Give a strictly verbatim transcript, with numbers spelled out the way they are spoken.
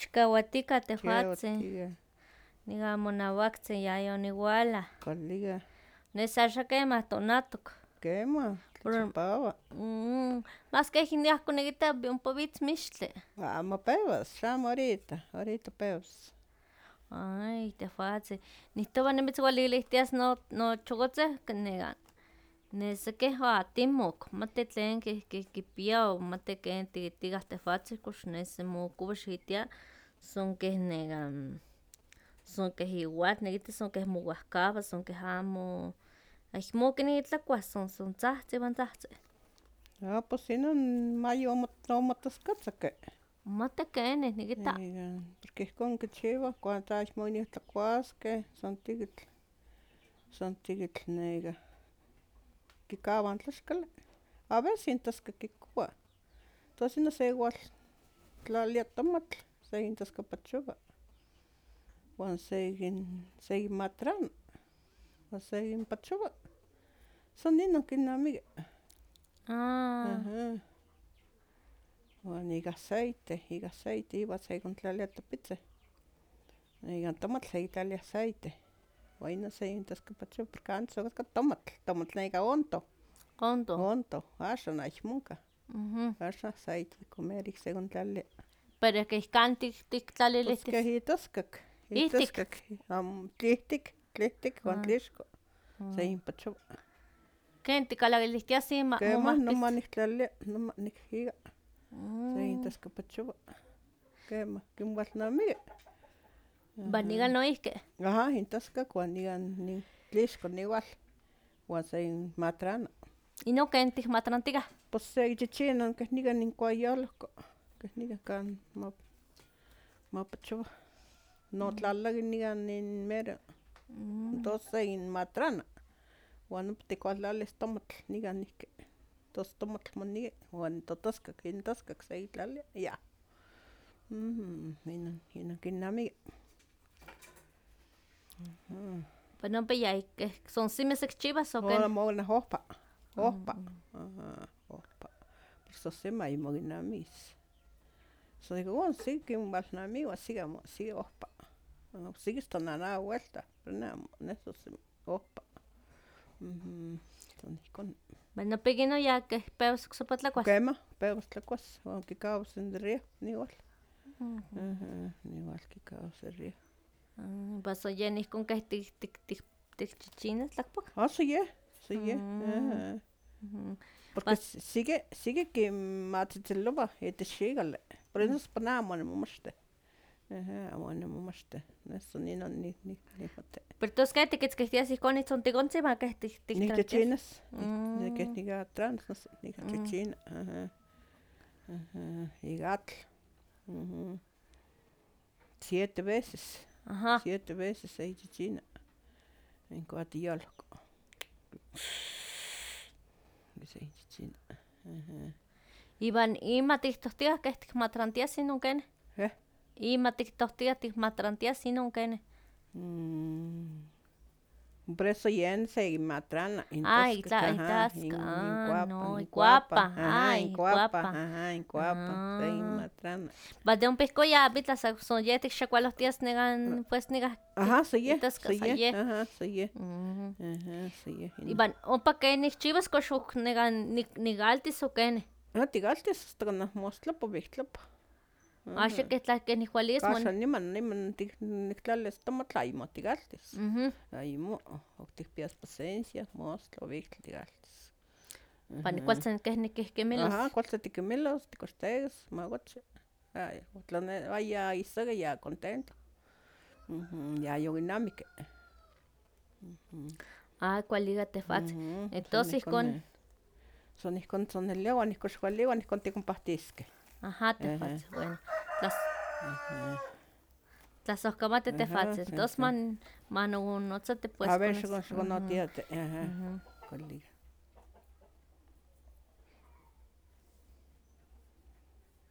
Xkawatika tehuatzin. Cheuatika. Niga monauaktzin yayoniwala. Kualiga. Nesaxa kemah tonatok. Kemah, tlachipawa. Mm, mas que niahko nikita ompa witz mixtli. Amo pewas, xamo ahorita, ahorita pewas. Ay, tehuatzin. Nihtowa nimitzwalilihtias no nochokotzeh niga neseki atimok, mati tlen kih kih kipia o mati ken tikitikah tehuatzin kox nesi mokowa xitia son keh nekan son keh iwatl nikita son keh mowahkawa, son keh amo ayekmo kinitlakuah, son son tzahtzi iwan tzahtzi. Ah, pues inon mayomot omotoskatzaki. Mati kenih nikita. Iga, porque ihkon kichiwah cuando ayekmo inih tlakuaskeh, son tikitl, son tikitl nega kikawah n tlaxkali. A veces intaska kikuah, tos inon sewal tlalia tomatl, sekintaskapachowa, wan sekin sekinmatrana, wan sekinpachowa, san inon kinamiki. Ah. Aha. Wan ika aceite, ika aceite iwan sekontlalia tepitzin. Ikan tomatl sekitlalia aceite, wan inon sekintaskapachowa porque antes okatka tomatl, tomatl neka ontoh. Ontoh. Ontoh, axan ayekmo onkah. Mhm. Axan aceite de comer ik sekontlalia. Pero keh kan tik tiktlalilis. Pues keh itoskak. Ihtik. Itoskak. Amo tlihtik, tlihtik wan Ah. tlixko. Sekinpachowa. Ken tikalakilihtias ima Kemah momahpis. noma niktlalia, noma nikhiga. Mm. Sekintaskapachowa. Kemah, kinwalnamiki. Iwan nikan noihki. Aha, intoskak wan nikan nin tlixko niwal. Wan sekinmatrana. Inon ken tikmatrantikah. Pues sekichichina keh nikan inkuayolohko, keh nikan kan ma mapachowa. Notlalaki nikan nin mero. Tos sekinmatrana, wan ompa tikualtlalis tomatl nikan nihki. Tos tomatl moneki wan totoskak, intoskak sekitlalia ya. Mhm, inon inon kinamiki. Mhm. Pero ompa ya keh son simi sekichiwas o ken. Ora mona ohpa, ohpa. Aha, ohpa. Son simi ayemo kinamikis. Son ihkon siki kinwalnamiki wan siki amo, siki ohpa. Siki asta nanawa welta, pero ne amo, ne son simi ohpa. Mhm, son ihkon. Bueno ompa inon ya keh pewas oksepa tlakuas. Kemah, pewas tlakuas, wan kikawas in rieh niwal. Aha, niwal kikawas in rieh. Iwan son yen ihkon keh tik tik tik tikchichinas tlakpak. Ah, son yeh, son yeh. Aha. Porque siki siki kinmatzitzilowah itech xikali, pero inon san amo onimomachtih. Aha, amo onimomachtih, nes san inon ni ni nihmati. Pero tos ken tikitzkihtias ihkon itzontikontzin iwan keh tik tik Nikchichinas, keh nikatranas noso nikchichina. Aha. Aha, ika atl. Mhm. Siete veces. Ajá. Siete veces sekichichina. Ihkon tiyolko. Sekichichina. Aha. Iwan ima tihtohtiah keh tikmatrantias inon kenih. Eh? Ima tihtohtiah tikmatrantias inon kenih. Mm. Por eso yen sekinmatrana. Ay, Intoskak, tla aha, itaska. in- Ah, inkuapa, no, inkuapa. ikuapa. Aha, Ay, inkuapa. ikuapa. Aha, inkuapa. Ah. Sekinmatrana. Iwan de ompa ihkon ya abitla sa son yeh tikxakualohtias nikan pues nikah Aha, son yeh, itaska son sa yeh. yeh. Aha, son yeh. Mhm. Aha, son yeh. Iwan ompa ken nikchiwas kox ok nikan nik nikaltis o kenih. Ah, tikaltis asta kanah mostlapo wihtlapo. Axan keh tla keh nikwalis mon. Axan niman, niman tik niktlalis tomatl ayemo tikaltis. Mhm. Ayemo, ok tikpias paciencia, mostla o wihtla tikaltis. Iwan kualtzin keh nikihkimilos. Aha, kualtzin tikimilos, tikoxtekas, mawachi. Ay, tla ne aya isaki ya contento. Mhm, yayokinamiki. Ah, kualiga tehwatzin. Mhm, Entos ihkon. Son ihkon tzonelia wan ihkon xikualia wan ihkon tikonpahtiskeh. Ajá, tehwatzin, bueno. Tlas tlasohkamati tehwatzin. Ajá, Entos sí, sí. man manonotzati pues. A ver, con es- xikon Ujú. xikonotiati. Aha, Ujú. kualiga.